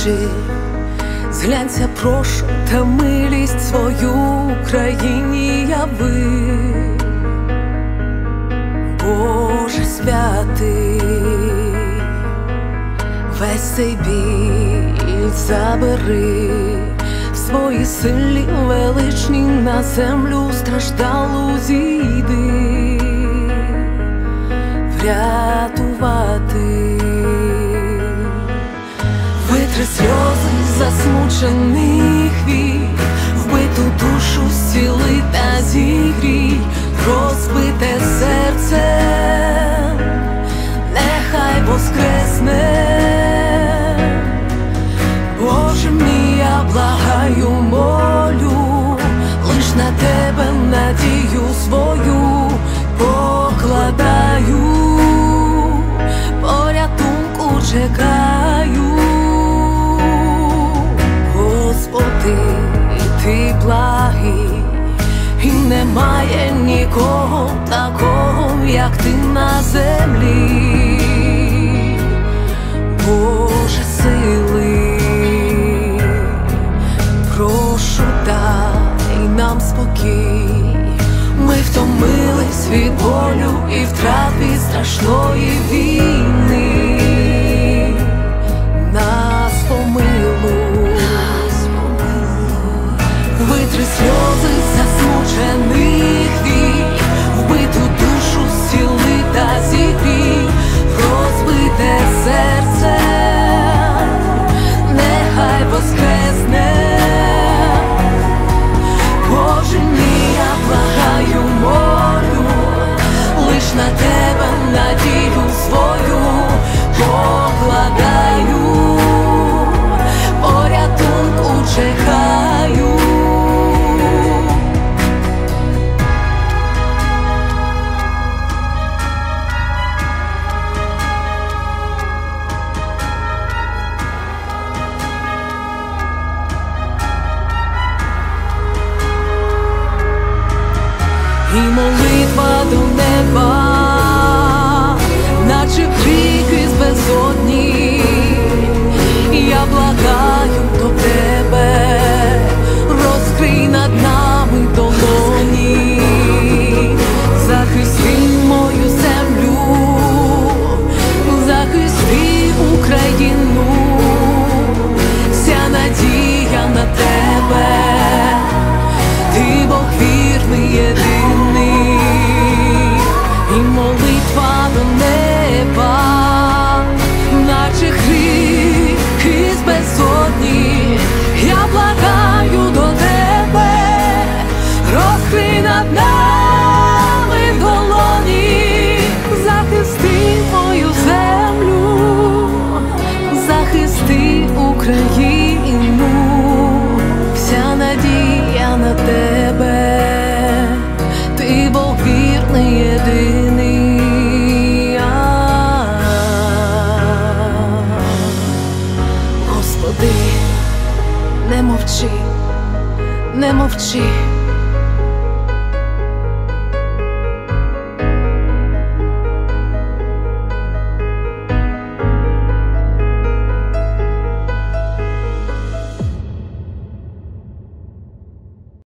очі, зглянься, прошу, та милість свою Україні яви. Боже святий, весь цей біль забери, в своїй силі величній на землю страждалу зійди, врятувати. Витри сльози засмучених вік, вбиту душу зціли та зігрій, розбите серце нехай воскресне. Боже мій, я благаю, молю, лиш на тебе надію свою покладаю, порятунку чекаю. Господи, ти благий, і немає нікого такого, як ти на землі. Боже сили, прошу, дай нам спокій. Ми втомились від болю і втрат від страшної війни. Нас помилуй, витри сльози засмучених вік, вбиту душу зціли та зігрій, розбите серце нехай воскресне. Боже мій, я благаю, молю, лиш на тебе надію свою покладаю, порятунку чекаю. І молитва до неба, наче крик із безодні. Я благаю до тебе, розкрий над нами долоні, захисти мою землю, захисти Україну, вся надія на тебе, ти Бог вірний єдиний. І молитва до неба, наче крик із безодні. Я благаю до тебе, розкрий над нами долоні, захисти мою землю, захисти Україну, вся надія на тебе, ти Бог вірний єдиний. Господи, не мовчи, не мовчи.